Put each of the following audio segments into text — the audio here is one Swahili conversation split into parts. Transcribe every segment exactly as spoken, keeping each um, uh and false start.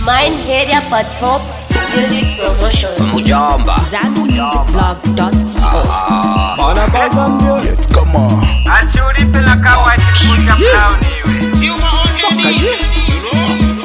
Mind area for top music promotion. Mujamba Zangu Music Blog dot co. Mana bazambia Yet come on Achuri pela kawa chikunja brown iwe You my own lady You know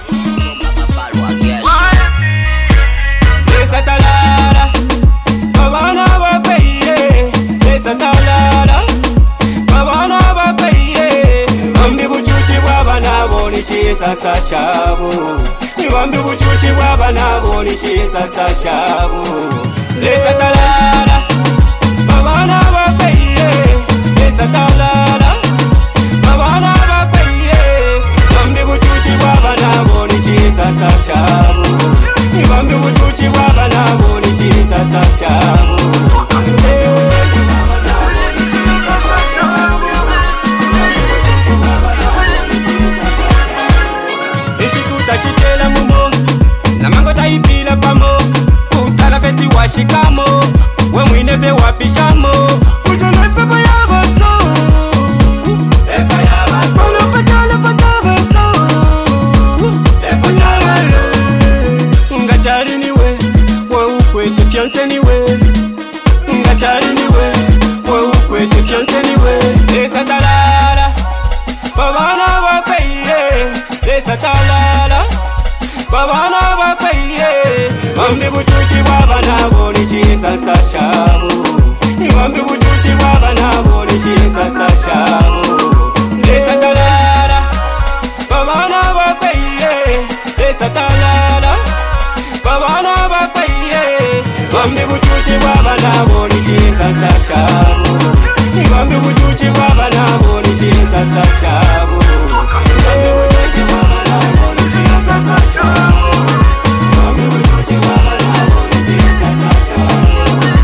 Lesa talala Babana bakaiye Lesa talala Babana bakaiye Bambi buchuchi bwabana boni chisa sa shabu Bambi buchuchi bwabana boni chisa sa shabu Lesa talala Babana bakaiye Lesa talala Babana bakaiye Bambi buchuchi bwabana boni chisa sa shabu Bambi buchuchi bwabana boni chisa sa shabu Ishikuta chitela mumo Na mango taipila pamo Kutala festi washikamo We mwine fe wapishamo Kujana fepa ya bato Fepa ya bato Solo patala patabato Fepa ya bato Ngachari niwe We ukwete fiance niwe Ngachari niwe We ukwete fiance niwe Lesa talala Babana bakaiye Lesa talala Babana bakaiye Bambi buchuchi bwabana boni chisa sa shabu Bambi buchuchi bwabana boni chisa sa shabu Lesa talala Babana bakaiye Lesa talala Babana bakaiye Bambi buchuchi bwabana boni chisa sa shabu Bambi buchuchi bwabana boni chisa sa shabu Bambi buchuchi bwabana boni chisa sa shabu Bambi buchuchi bwabana boni chisa sa shabu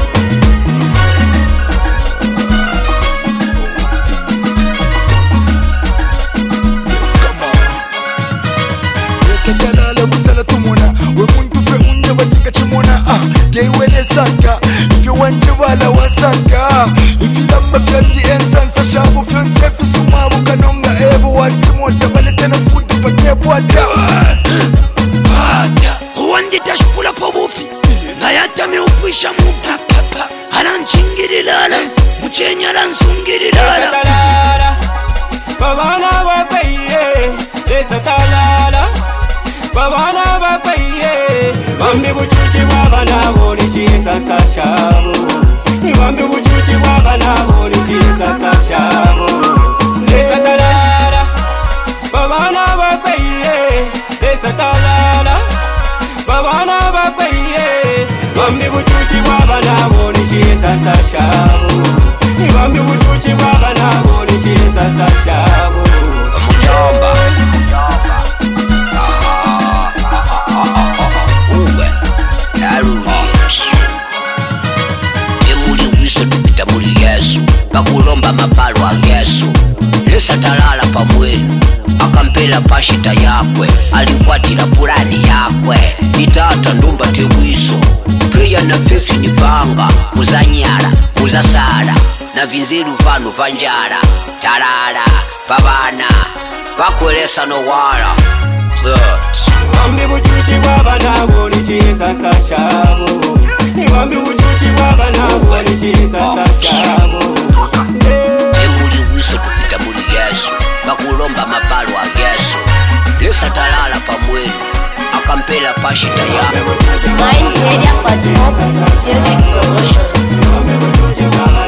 Come on Lesa talala kusala tumona We muntu fe unye batika chimona Ah, gay wele saka If you want to wala wasaka If you lamba fyandi ensansa shabu Fyonse fisumabu kanonga ebu Wati mwota baletena futi panyebu wata Hata Huwandi tashpula pobufi Ngayata meupwisha muta Halanchingiri lala Muchenya lansungiri Lesa lala talala Babana bakaiye Lesa talala Babana bakaiye Bambi buchuchi bwabana boni chisa sa shabu Bambi buchuchi bwabana boni chisa sa shabu Lesa talala Babana bakaiye Lesa talala Babana bakaiye Bambi buchuchi bwabana boni chisa sa shabu Bambi buchuchi bwabana boni chisa sa shabu Mujamba Uwe Narudi Yemuli wiso tupita muli Yesu Kakulomba mapalo wa Yesu Lesa talala pamwenu Akampela pashita yakwe Alikwatila pulani yakwe Itata ndumba tewiso Priya na fefi ni vanga Muzanyala, muzasala Na vinziru vanu vanjala Talala, pabana Pakwelesa no wala Bambi buchuchi bwabana boni chisa sa shabu Bambi buchuchi bwabana boni chisa sa shabu Emuli wiso tupita muli Yesu Kakulomba mapalo wa Yesu Lesa talala pamwenu Akampela pashita ya Mind area for top music promotion. Bambi buchuchi bwabana